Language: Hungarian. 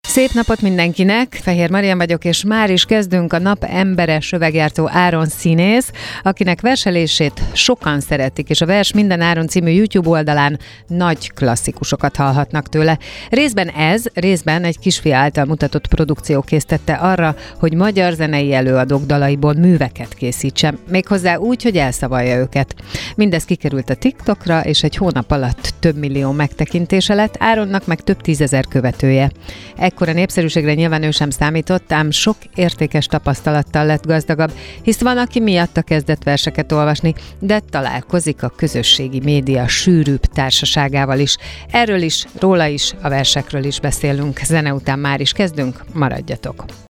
Szép napot mindenkinek, Fehér Marian vagyok, és már is kezdünk. A nap embere Söveggyártó Áron színész, akinek verselését sokan szeretik, és a Vers Minden Áron című YouTube oldalán nagy klasszikusokat hallhatnak tőle. Részben ez, részben egy kisfia által mutatott produkció késztette arra, hogy magyar zenei előadók dalaiból műveket készítsen, méghozzá úgy, hogy elszavalja őket. Mindez kikerült a TikTokra, és egy hónap alatt több millió megtekintése lett, Áronnak meg több tízezer követője. Ekkora népszerűségre nyilván ő sem számított, ám sok értékes tapasztalattal lett gazdagabb, hisz van, aki miatta kezdett verseket olvasni, de találkozik a közösségi média sűrűbb társaságával is. Erről is, róla is, a versekről is beszélünk. Zene után már is kezdünk, maradjatok!